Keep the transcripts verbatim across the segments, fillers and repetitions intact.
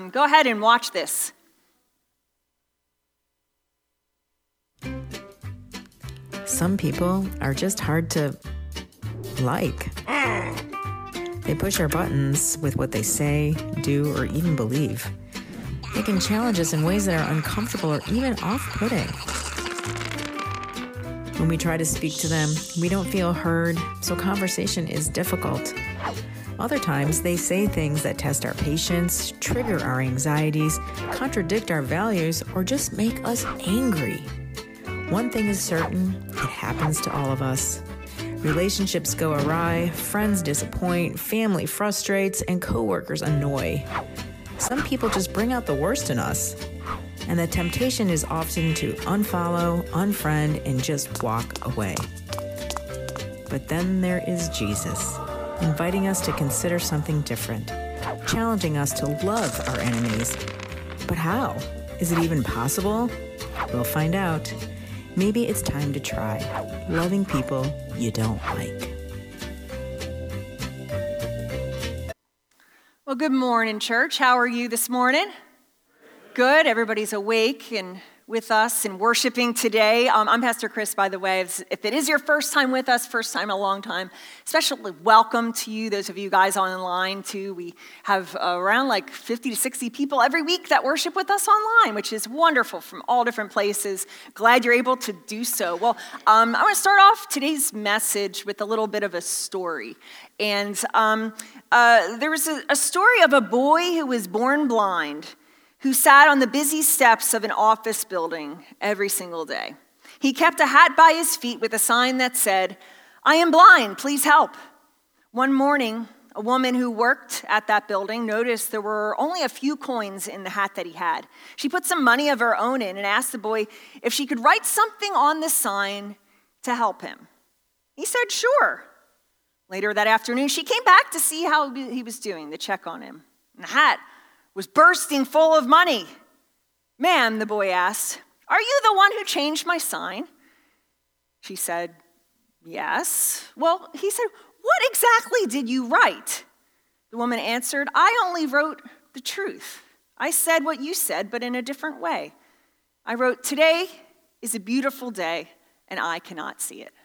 Um, go ahead and watch this. Some people are just hard to like. They push our buttons with what they say, do, or even believe. They can challenge us in ways that are uncomfortable or even off-putting. When we try to speak to them, we don't feel heard, so conversation is difficult. Other times, they say things that test our patience, trigger our anxieties, contradict our values, or just make us angry. One thing is certain, it happens to all of us. Relationships go awry, friends disappoint, family frustrates, and coworkers annoy. Some people just bring out the worst in us. And the temptation is often to unfollow, unfriend, and just walk away. But then there is Jesus, inviting us to consider something different, challenging us to love our enemies. But how? Is it even possible? We'll find out. Maybe it's time to try loving people you don't like. Well, good morning, church. How are you this morning? Good. Everybody's awake and with us and worshiping today. Um, I'm Pastor Chris, by the way. If it is your first time with us, first time in a long time, especially welcome to you, those of you guys online too. We have uh, around like fifty to sixty people every week that worship with us online, which is wonderful, from all different places. Glad you're able to do so. Well, um, I want to start off today's message with a little bit of a story. And um, uh, there was a, a story of a boy who was born blind, who sat on the busy steps of an office building every single day. He kept a hat by his feet with a sign that said, "I am blind, please help." One morning, a woman who worked at that building noticed there were only a few coins in the hat that he had. She put some money of her own in and asked the boy if she could write something on the sign to help him. He said, sure. Later that afternoon, she came back to see how he was doing, to check on him. And the hat was bursting full of money. "Ma'am," the boy asked, "are you the one who changed my sign?" She said, "Yes." Well, he said, "What exactly did you write?" The woman answered, "I only wrote the truth. I said what you said, but in a different way. I wrote, 'Today is a beautiful day, and I cannot see it.'"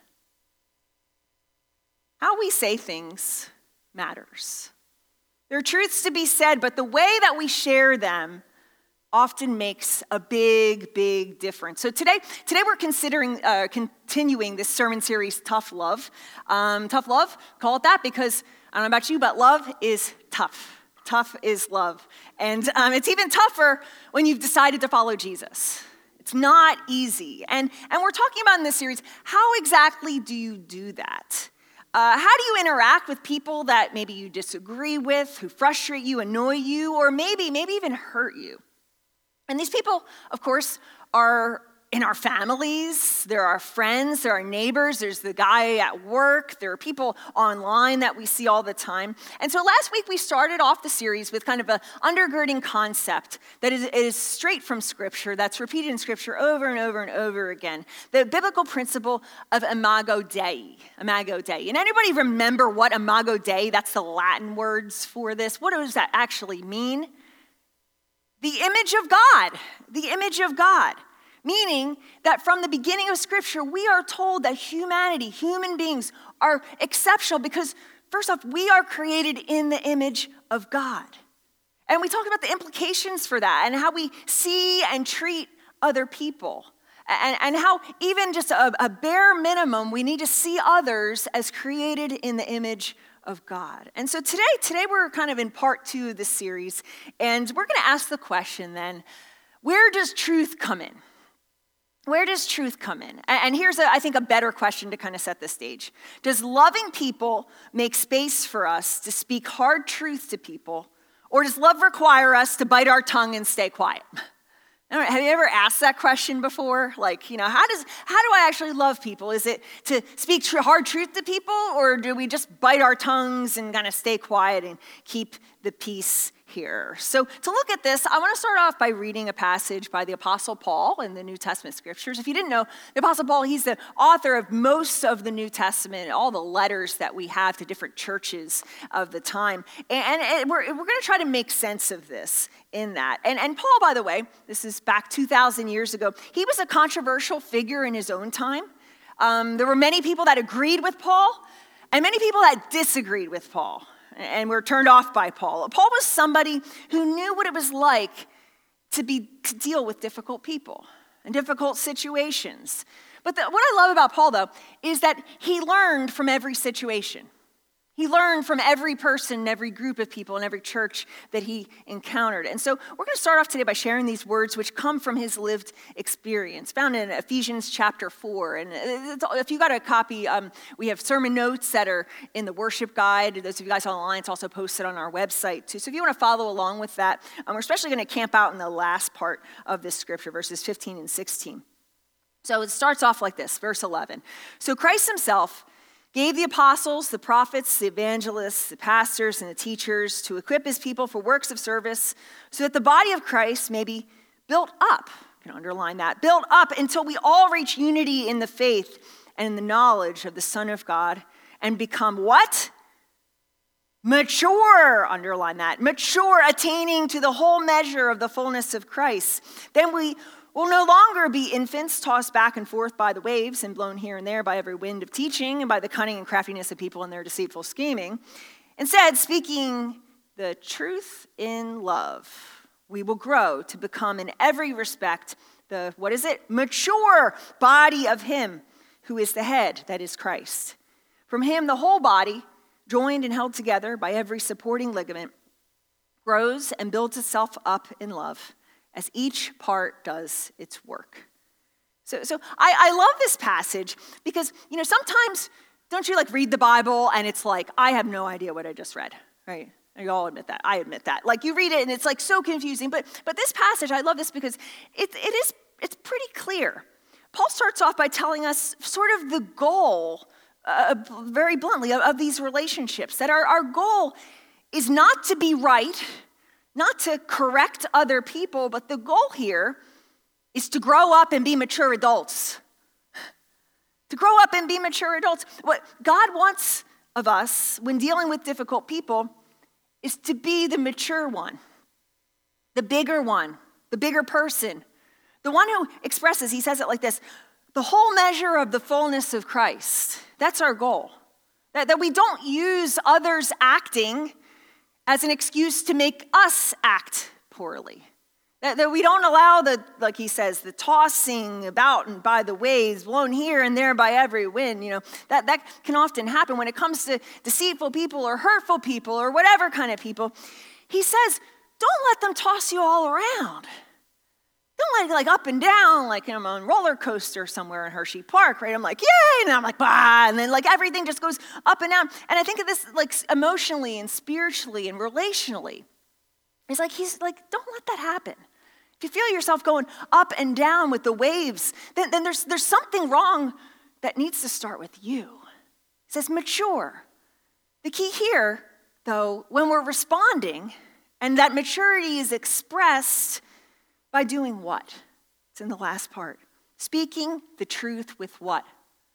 How we say things matters. There are truths to be said, but the way that we share them often makes a big, big difference. So today, today we're considering uh, continuing this sermon series, Tough Love. Um, tough love, call it that, because I don't know about you, but love is tough. Tough is love. And um, it's even tougher when you've decided to follow Jesus. It's not easy. And, and we're talking about in this series, how exactly do you do that? Uh, how do you interact with people that maybe you disagree with, who frustrate you, annoy you, or maybe, maybe even hurt you? And these people, of course, are in our families, there are friends, there are neighbors, there's the guy at work, there are people online that we see all the time. And so last week we started off the series with kind of an undergirding concept that is, is straight from Scripture, that's repeated in Scripture over and over and over again. The biblical principle of Imago Dei. Imago Dei. And anybody remember what Imago Dei, that's the Latin words for this, what does that actually mean? The image of God. The image of God. Meaning that from the beginning of Scripture, we are told that humanity, human beings, are exceptional because, first off, we are created in the image of God. And we talk about the implications for that and how we see and treat other people. And, and how even just a, a bare minimum, we need to see others as created in the image of God. And so today, today we're kind of in part two of this series, and we're going to ask the question then, where does truth come in? Where does truth come in? And here's, a, I think, a better question to kind of set the stage. Does loving people make space for us to speak hard truth to people, or does love require us to bite our tongue and stay quiet? I don't know, have you ever asked that question before? Like, you know, how does how do I actually love people? Is it to speak tr- hard truth to people, or do we just bite our tongues and kind of stay quiet and keep the peace here. So to look at this, I want to start off by reading a passage by the Apostle Paul in the New Testament scriptures. If you didn't know, the Apostle Paul, he's the author of most of the New Testament, all the letters that we have to different churches of the time. And, and we're, we're going to try to make sense of this in that. And, and Paul, by the way, this is back two thousand years ago, he was a controversial figure in his own time. Um, there were many people that agreed with Paul and many people that disagreed with Paul and were turned off by Paul. Paul was somebody who knew what it was like to be to deal with difficult people and difficult situations. But the, what I love about Paul, though, is that he learned from every situation. He learned from every person, every group of people, and every church that he encountered. And so we're going to start off today by sharing these words which come from his lived experience, found in Ephesians chapter four. And if you got a copy, um, we have sermon notes that are in the worship guide. Those of you guys online, it's also posted on our website too. So if you want to follow along with that, um, we're especially going to camp out in the last part of this scripture, verses fifteen and sixteen. So it starts off like this, verse eleven. So Christ himself gave the apostles, the prophets, the evangelists, the pastors, and the teachers to equip his people for works of service so that the body of Christ may be built up. You can underline that. Built up until we all reach unity in the faith and in the knowledge of the Son of God and become what? Mature, underline that. Mature, attaining to the whole measure of the fullness of Christ. Then we will no longer be infants tossed back and forth by the waves and blown here and there by every wind of teaching and by the cunning and craftiness of people and their deceitful scheming. Instead, speaking the truth in love, we will grow to become in every respect the, what is it? Mature body of him who is the head, that is Christ. From him, the whole body, joined and held together by every supporting ligament, grows and builds itself up in love, as each part does its work. So, so I, I love this passage because, you know, sometimes don't you like read the Bible and it's like, I have no idea what I just read, right? You all admit that. I admit that. Like you read it and it's like so confusing. But but this passage, I love this because it it is it's pretty clear. Paul starts off by telling us sort of the goal, uh, very bluntly, of, of these relationships. That our, our goal is not to be right, not to correct other people, but the goal here is to grow up and be mature adults. To grow up and be mature adults. What God wants of us when dealing with difficult people is to be the mature one, the bigger one, the bigger person, the one who expresses, he says it like this, the whole measure of the fullness of Christ. That's our goal. That, that we don't use others acting as an excuse to make us act poorly. That, that we don't allow the, like he says, the tossing about and by the waves, blown here and there by every wind. You know, that, that can often happen when it comes to deceitful people or hurtful people or whatever kind of people. He says, don't let them toss you all around. Don't like, like up and down, like I'm on a roller coaster somewhere in Hershey Park, right? I'm like, yay, and I'm like, bah, and then like everything just goes up and down. And I think of this like emotionally and spiritually and relationally. It's like, he's like, don't let that happen. If you feel yourself going up and down with the waves, then, then there's, there's something wrong that needs to start with you. He says mature. The key here, though, when we're responding, and that maturity is expressed by doing what? It's in the last part. Speaking the truth with what?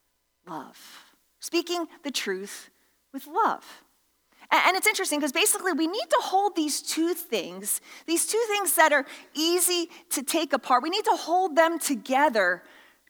Love. Speaking the truth with love. And it's interesting because basically we need to hold these two things, these two things that are easy to take apart. We need to hold them together,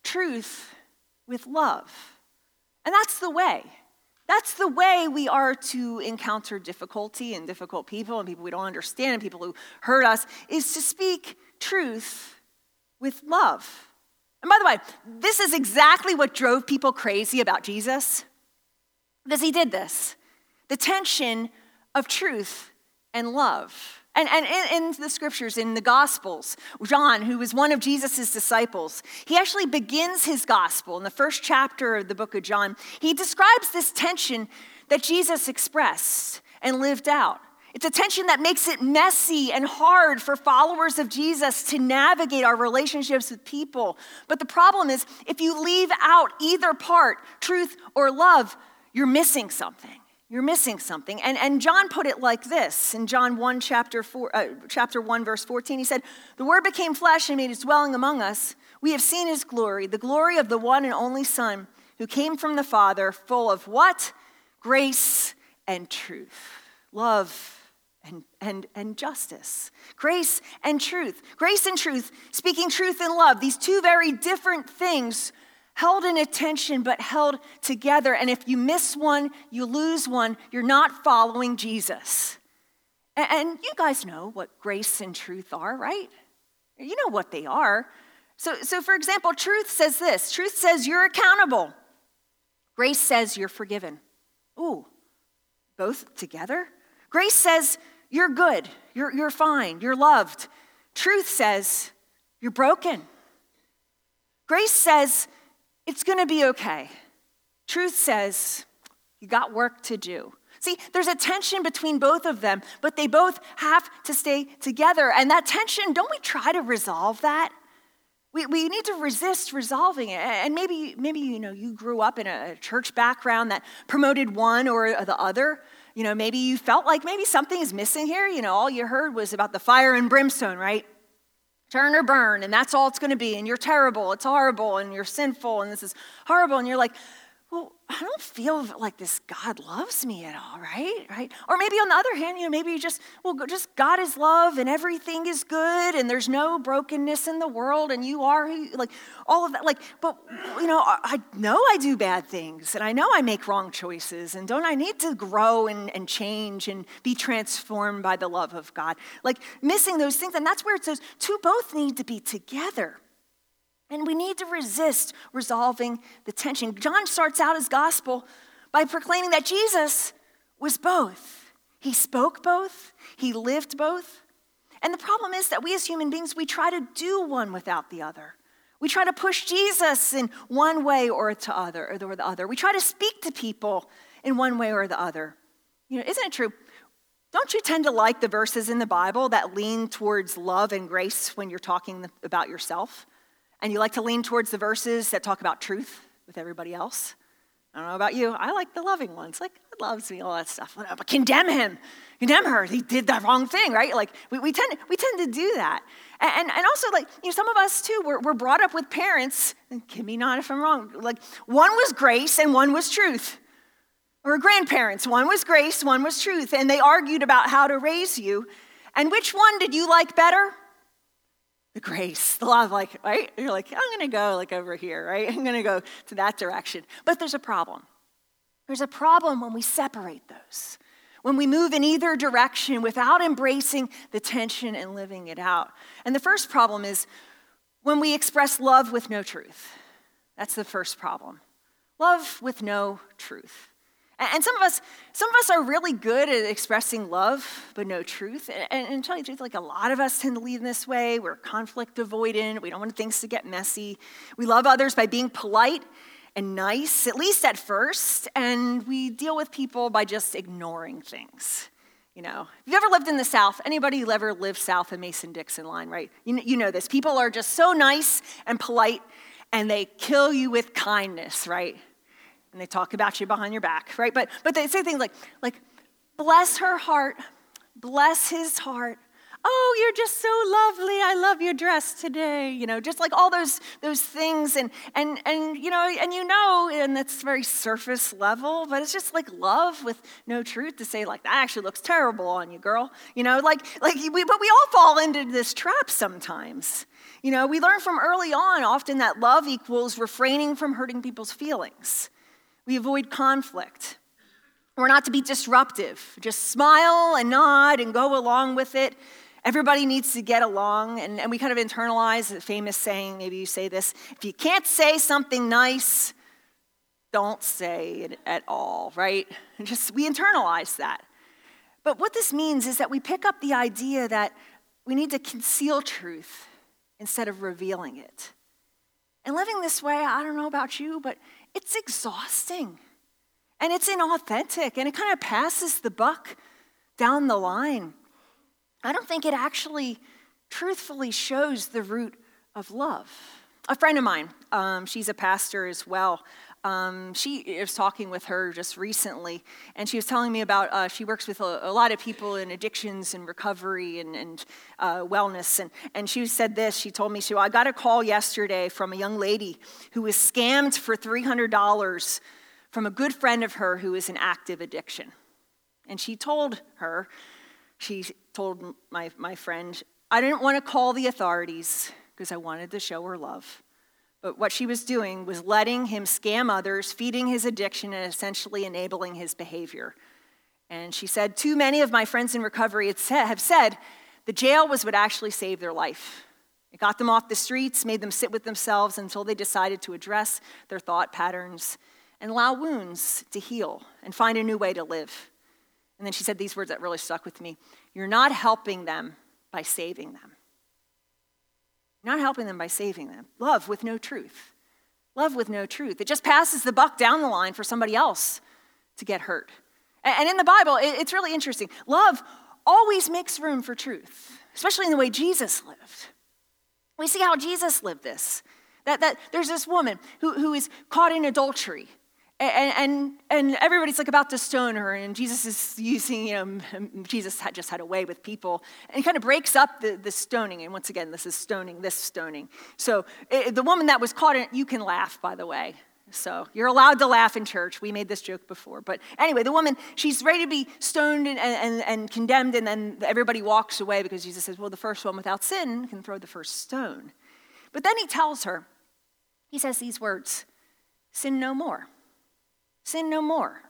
truth with love. And that's the way. That's the way we are to encounter difficulty and difficult people and people we don't understand and people who hurt us, is to speak truth with love. And by the way, this is exactly what drove people crazy about Jesus, because he did this. The tension of truth and love. And, and in, in the scriptures, in the Gospels, John, who was one of Jesus' disciples, he actually begins his gospel in the first chapter of the book of John. He describes this tension that Jesus expressed and lived out. It's a tension that makes it messy and hard for followers of Jesus to navigate our relationships with people. But the problem is, if you leave out either part, truth or love, you're missing something. you're missing something. And, and John put it like this in John one, chapter four, uh, chapter one, verse fourteen. He said, "The Word became flesh and made his dwelling among us. We have seen his glory, the glory of the one and only Son who came from the Father, full of" what? Grace and truth. Love and, and, and justice. Grace and truth. Grace and truth, speaking truth and love. These two very different things held in attention but held together. And if you miss one, you lose one. You're not following Jesus. And, and you guys know what grace and truth are, right? You know what they are. So, so for example, truth says this. Truth says you're accountable. Grace says you're forgiven. Ooh, both together? Grace says you're good, you're, you're fine, you're loved. Truth says you're broken. Grace says it's going to be okay. Truth says you got work to do. See, there's a tension between both of them, but they both have to stay together. And that tension, don't we try to resolve that? We we need to resist resolving it. And maybe, maybe you know, you grew up in a church background that promoted one or the other. You know, maybe you felt like maybe something is missing here. You know, all you heard was about the fire and brimstone, right? Turn or burn, and that's all it's going to be. And you're terrible, it's horrible, and you're sinful, and this is horrible. And you're like, well, I don't feel like this God loves me at all, right? Right? Or maybe on the other hand, you know, maybe you just, well, just God is love and everything is good and there's no brokenness in the world and you are, like, all of that. Like, but, you know, I know I do bad things and I know I make wrong choices and don't I need to grow and, and change and be transformed by the love of God? Like, missing those things. And that's where it says, two both need to be together. And we need to resist resolving the tension. John starts out his gospel by proclaiming that Jesus was both. He spoke both. He lived both. And the problem is that we as human beings, we try to do one without the other. We try to push Jesus in one way or to other or the other. We try to speak to people in one way or the other. You know, isn't it true? Don't you tend to like the verses in the Bible that lean towards love and grace when you're talking about yourself? And you like to lean towards the verses that talk about truth with everybody else? I don't know about you. I like the loving ones. Like, God loves me, all that stuff. But condemn him. Condemn her. He did the wrong thing, right? Like, we, we tend we tend to do that. And, and also, like, you know, some of us, too, we're, we're brought up with parents, and give me not if I'm wrong, like, one was grace and one was truth. Or grandparents, one was grace, one was truth. And they argued about how to raise you. And which one did you like better? The grace, the love, like, right? You're like, I'm going to go like over here, right? I'm going to go to that direction. But there's a problem. There's a problem when we separate those, when we move in either direction without embracing the tension and living it out. And the first problem is when we express love with no truth. That's the first problem. Love with no truth. And some of us, some of us are really good at expressing love, but no truth. And, and, and to tell you the truth, like a lot of us tend to lead in this way. We're conflict avoidant. We don't want things to get messy. We love others by being polite and nice, at least at first. And we deal with people by just ignoring things. You know, have you ever lived in the South? Anybody who ever lived south of Mason-Dixon line, right? You, you know this. People are just so nice and polite, and they kill you with kindness, right? And they talk about you behind your back, right? But but they say things like, like, bless her heart, bless his heart. Oh, you're just so lovely. I love your dress today. You know, just like all those those things, and and and you know, and you know, and it's very surface level, but it's just like love with no truth to say like that actually looks terrible on you, girl. You know, like like we but we all fall into this trap sometimes. You know, we learn from early on often that love equals refraining from hurting people's feelings. We avoid conflict. We're not to be disruptive. Just smile and nod and go along with it. Everybody needs to get along. And, and we kind of internalize the famous saying, maybe you say this, if you can't say something nice, don't say it at all, right? And just we internalize that. But what this means is that we pick up the idea that we need to conceal truth instead of revealing it. And living this way, I don't know about you, but it's exhausting. And it's inauthentic. And it kind of passes the buck down the line. I don't think it actually truthfully shows the root of love. A friend of mine, um, she's a pastor as well. Um, she was talking with her just recently, and she was telling me about, uh, she works with a, a lot of people in addictions and recovery and, and uh, wellness, and, and she said this, she told me, she, well, I got a call yesterday from a young lady who was scammed for three hundred dollars from a good friend of her who is in active addiction. And she told her, she told my, my friend, I didn't want to call the authorities because I wanted to show her love. But what she was doing was letting him scam others, feeding his addiction, and essentially enabling his behavior. And she said, too many of my friends in recovery have said the jail was what actually saved their life. It got them off the streets, made them sit with themselves until they decided to address their thought patterns and allow wounds to heal and find a new way to live. And then she said these words that really stuck with me. You're not helping them by saving them. You're not helping them by saving them. Love with no truth. Love with no truth. It just passes the buck down the line for somebody else to get hurt. And in the Bible, it's really interesting. Love always makes room for truth, especially in the way Jesus lived. We see how Jesus lived this. That, that there's this woman who, who is caught in adultery. And, and and everybody's like about to stone her, and Jesus is using, you know, Jesus had just had a way with people, and he kind of breaks up the, the stoning. And once again, this is stoning, this stoning. So it, the woman that was caught in it, you can laugh, by the way. So you're allowed to laugh in church. We made this joke before. But anyway, the woman, she's ready to be stoned and, and, and condemned, and then everybody walks away because Jesus says, well, the first one without sin can throw the first stone. But then he tells her, he says these words, sin no more. Sin no more.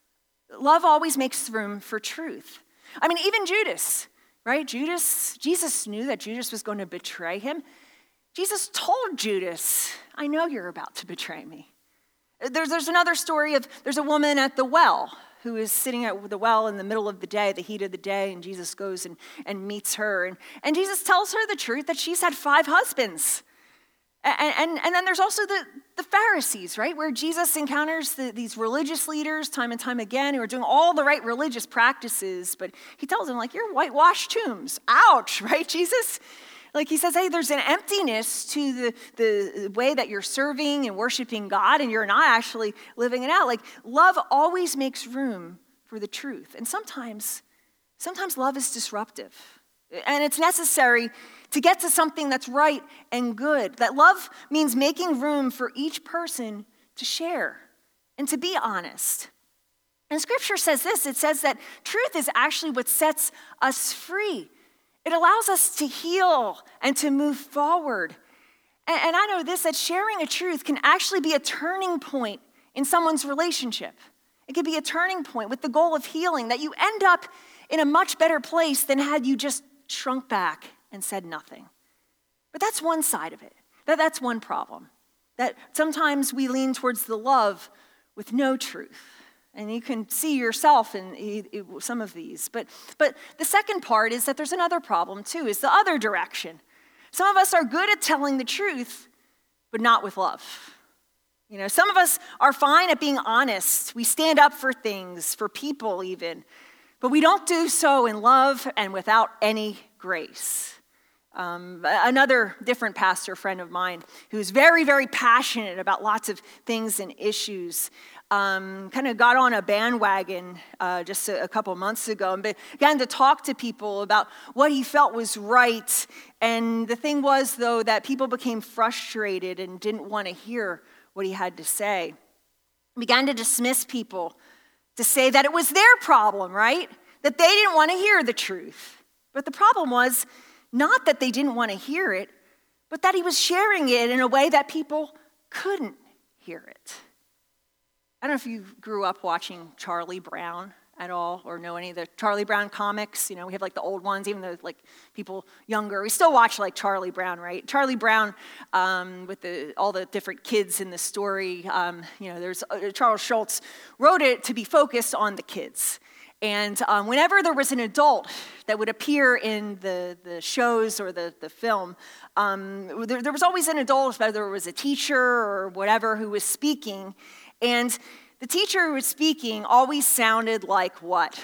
Love always makes room for truth. I mean, even Judas, right? Judas, Jesus knew that Judas was going to betray him. Jesus told Judas, I know you're about to betray me. There's, there's another story of, there's a woman at the well who is sitting at the well in the middle of the day, the heat of the day, and Jesus goes and, and meets her. And, and Jesus tells her the truth that she's had five husbands. And, and, and then there's also the, the Pharisees, right, where Jesus encounters the, these religious leaders time and time again who are doing all the right religious practices, but he tells them, like, you're whitewashed tombs. Ouch, right, Jesus? Like he says, hey, there's an emptiness to the, the way that you're serving and worshiping God, and you're not actually living it out. Like, love always makes room for the truth. And sometimes, sometimes love is disruptive. And it's necessary to get to something that's right and good. That love means making room for each person to share and to be honest. And Scripture says this, it says that truth is actually what sets us free. It allows us to heal and to move forward. And, and I know this, that sharing a truth can actually be a turning point in someone's relationship. It can be a turning point with the goal of healing, that you end up in a much better place than had you just shrunk back and said nothing. But that's one side of it. That, that's one problem. That sometimes we lean towards the love with no truth. And you can see yourself in some of these. But, but the second part is that there's another problem too, is the other direction. Some of us are good at telling the truth, but not with love. You know, some of us are fine at being honest. We stand up for things, for people even. But we don't do so in love and without any grace. Um, another different pastor friend of mine who's very, very passionate about lots of things and issues um, kind of got on a bandwagon uh, just a, a couple months ago and began to talk to people about what he felt was right. And the thing was, though, that people became frustrated and didn't want to hear what he had to say. He began to dismiss people, to say that it was their problem, right? That they didn't want to hear the truth. But the problem was not that they didn't want to hear it, but that he was sharing it in a way that people couldn't hear it. I don't know if you grew up watching Charlie Brown at all or know any of the Charlie Brown comics. You know, we have like the old ones, even though like people younger, we still watch like Charlie Brown, right? Charlie Brown um, with the, all the different kids in the story. Um, you know, there's uh, Charles Schulz wrote it to be focused on the kids. And um, whenever there was an adult that would appear in the, the shows or the, the film, um, there, there was always an adult, whether it was a teacher or whatever, who was speaking. And the teacher who was speaking always sounded like what?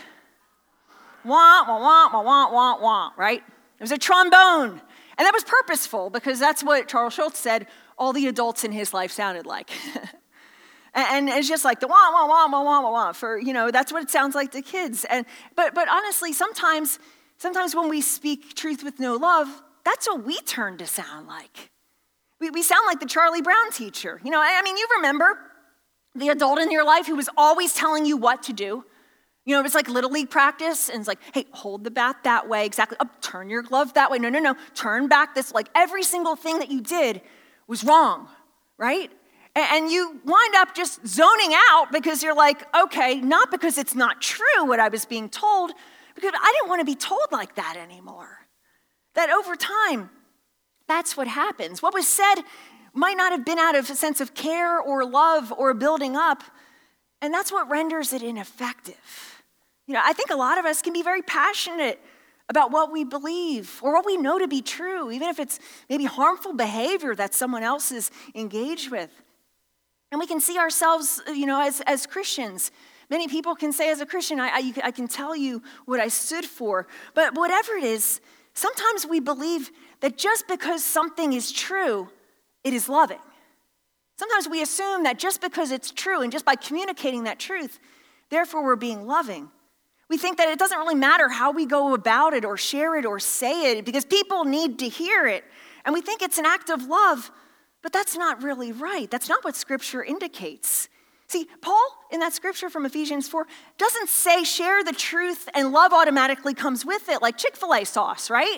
Wah, wah, wah, wah, wah, wah, wah, right? It was a trombone. And that was purposeful because that's what Charles Schulz said all the adults in his life sounded like. And, and it's just like the wah, wah, wah, wah, wah, wah, wah, for, you know, that's what it sounds like to kids. And But but honestly, sometimes, sometimes when we speak truth with no love, that's what we turn to sound like. We, we sound like the Charlie Brown teacher. You know, I, I mean, you remember the adult in your life who was always telling you what to do. You know, it was like Little League practice, and it's like, hey, hold the bat that way, exactly. Oh, turn your glove that way. No, no, no, turn back this. Like every single thing that you did was wrong, right? And, and you wind up just zoning out because you're like, okay, not because it's not true what I was being told, because I didn't want to be told like that anymore. That over time, that's what happens. What was said might not have been out of a sense of care or love or building up, and that's what renders it ineffective. You know, I think a lot of us can be very passionate about what we believe or what we know to be true, even if it's maybe harmful behavior that someone else is engaged with. And we can see ourselves, you know, as, as Christians. Many people can say as a Christian, I, I, I can tell you what I stood for. But whatever it is, sometimes we believe that just because something is true, it is loving. Sometimes we assume that just because it's true and just by communicating that truth, therefore we're being loving. We think that it doesn't really matter how we go about it or share it or say it because people need to hear it. And we think it's an act of love, but that's not really right. That's not what Scripture indicates. See, Paul, in that scripture from Ephesians four, doesn't say share the truth and love automatically comes with it, like Chick-fil-A sauce, right?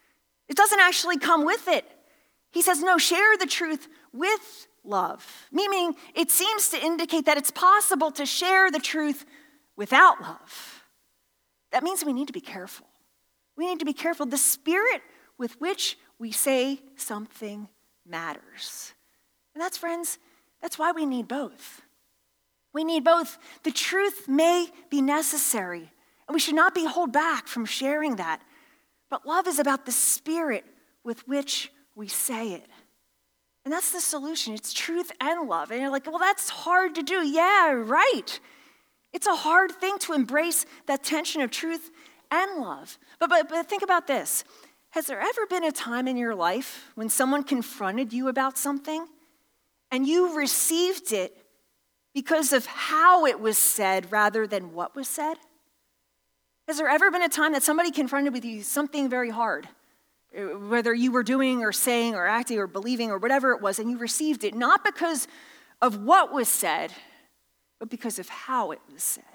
It doesn't actually come with it. He says, no, share the truth with love. Meaning, it seems to indicate that it's possible to share the truth without love. That means we need to be careful. We need to be careful. The spirit with which we say something matters. And that's, friends, that's why we need both. We need both. The truth may be necessary, and we should not be held back from sharing that. But love is about the spirit with which we say it. And that's the solution. It's truth and love. And you're like, well, that's hard to do. Yeah, right. It's a hard thing to embrace that tension of truth and love. But, but, but think about this. Has there ever been a time in your life when someone confronted you about something and you received it because of how it was said rather than what was said? Has there ever been a time that somebody confronted with you something very hard, whether you were doing or saying or acting or believing or whatever it was, and you received it not because of what was said, but because of how it was said?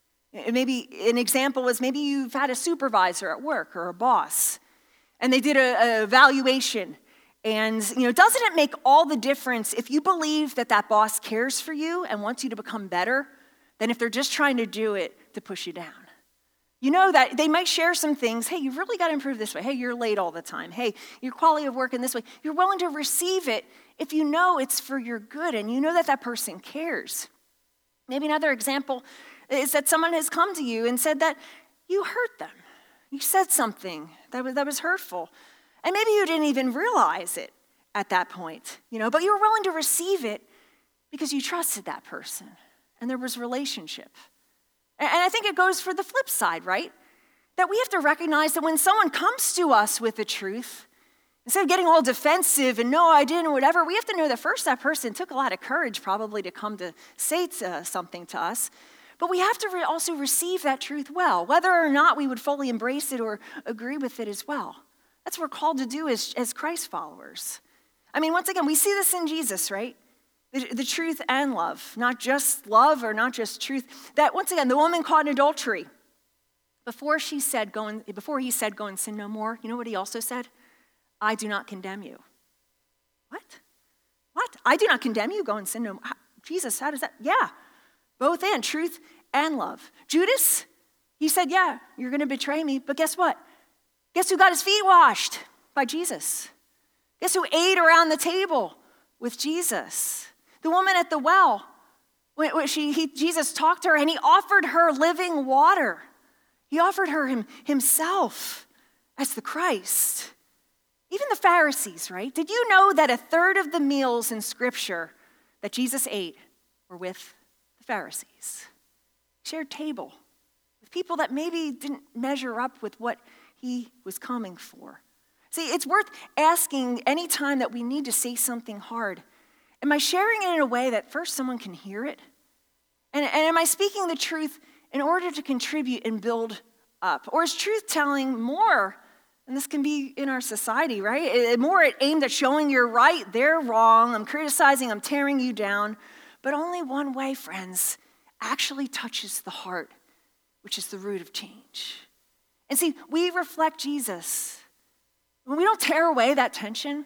Maybe an example was maybe you've had a supervisor at work or a boss, and they did an evaluation. And, you know, doesn't it make all the difference if you believe that that boss cares for you and wants you to become better than if they're just trying to do it to push you down? You know that they might share some things. Hey, you've really got to improve this way. Hey, you're late all the time. Hey, your quality of work in this way. You're willing to receive it if you know it's for your good and you know that that person cares. Maybe another example is that someone has come to you and said that you hurt them. You said something that was, that was hurtful. And maybe you didn't even realize it at that point, you know, but you were willing to receive it because you trusted that person and there was relationship. And I think it goes for the flip side, right? That we have to recognize that when someone comes to us with the truth, instead of getting all defensive and no, I didn't, or whatever, we have to know that first that person took a lot of courage probably to come to say to, something to us. But we have to re- also receive that truth well, whether or not we would fully embrace it or agree with it as well. That's what we're called to do as, as Christ followers. I mean, once again, we see this in Jesus, right? The, the truth and love, not just love or not just truth. That, once again, the woman caught in adultery, before she said, go and, before he said, go and sin no more, you know what he also said? I do not condemn you. What? What? I do not condemn you, go and sin no more. How, Jesus, how does that? Yeah, both and, truth and love. Judas, he said, yeah, you're going to betray me, but guess what? Guess who got his feet washed? By Jesus. Guess who ate around the table with Jesus? The woman at the well, when she, he, Jesus talked to her and he offered her living water. He offered her him, himself as the Christ. Even the Pharisees, right? Did you know that a third of the meals in Scripture that Jesus ate were with the Pharisees? He shared table with people that maybe didn't measure up with what he was coming for. See, it's worth asking any time that we need to say something hard. Am I sharing it in a way that first someone can hear it? And, and am I speaking the truth in order to contribute and build up? Or is truth telling more, and this can be in our society, right? More aimed at showing you're right, they're wrong, I'm criticizing, I'm tearing you down. But only one way, friends, actually touches the heart, which is the root of change. And see, we reflect Jesus. When we don't tear away that tension,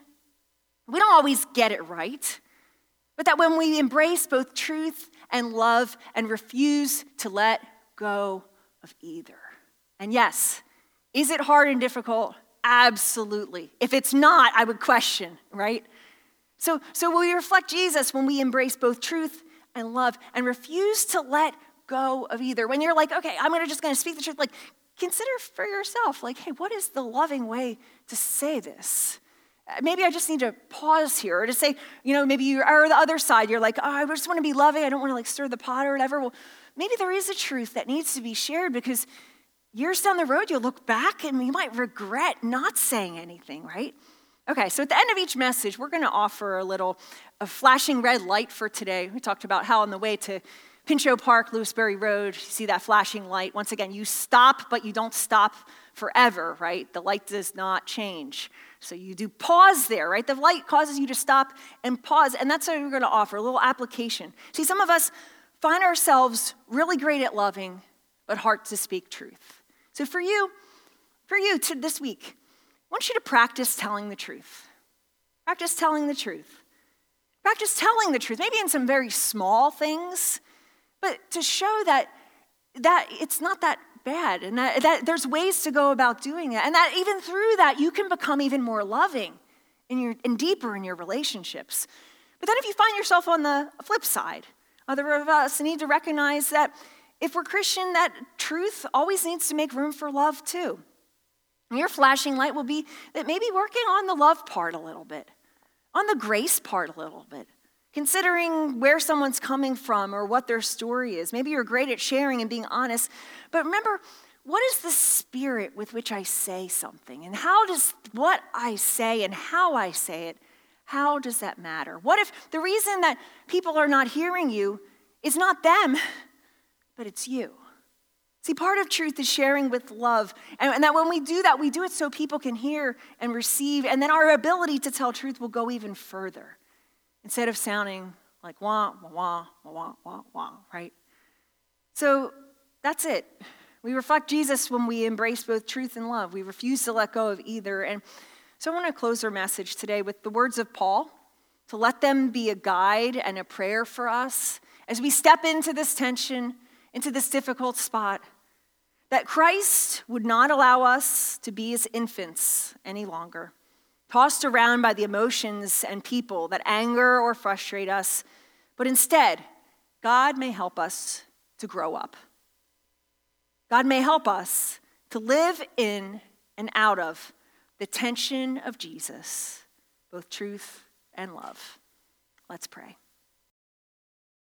we don't always get it right, but that when we embrace both truth and love and refuse to let go of either. And yes, is it hard and difficult? Absolutely. If it's not, I would question, right? So, so we reflect Jesus when we embrace both truth and love and refuse to let go of either. When you're like, okay, I'm gonna just gonna speak the truth, like consider for yourself, like, hey, what is the loving way to say this? Maybe I just need to pause here or to say, you know, maybe you are the other side. You're like, oh, I just want to be loving. I don't want to like stir the pot or whatever. Well, maybe there is a truth that needs to be shared because years down the road, you'll look back and you might regret not saying anything, right? Okay, so at the end of each message, we're going to offer a little a flashing red light for today. We talked about how on the way to Pinchot Park, Lewisberry Road, you see that flashing light. Once again, you stop, but you don't stop forever, right? The light does not change. So you do pause there, right? The light causes you to stop and pause, and that's what we're going to offer, a little application. See, some of us find ourselves really great at loving, but hard to speak truth. So for you, for you to this week, I want you to practice telling the truth. Practice telling the truth. Practice telling the truth, maybe in some very small things, but to show that, that it's not that bad and that, that there's ways to go about doing it. And that even through that, you can become even more loving in your, and deeper in your relationships. But then if you find yourself on the flip side, other of us need to recognize that if we're Christian, that truth always needs to make room for love too. And your flashing light will be that maybe working on the love part a little bit, on the grace part a little bit, considering where someone's coming from or what their story is. Maybe you're great at sharing and being honest, but remember, what is the spirit with which I say something? And how does what I say and how I say it, how does that matter? What if the reason that people are not hearing you is not them, but it's you? See, part of truth is sharing with love. And, and that when we do that, we do it so people can hear and receive, and then our ability to tell truth will go even further. Instead of sounding like wah, wah, wah, wah, wah, wah, right? So that's it. We reflect Jesus when we embrace both truth and love. We refuse to let go of either. And so I want to close our message today with the words of Paul, to let them be a guide and a prayer for us as we step into this tension, into this difficult spot, that Christ would not allow us to be as infants any longer, tossed around by the emotions and people that anger or frustrate us, but instead, God may help us to grow up. God may help us to live in and out of the tension of Jesus, both truth and love. Let's pray.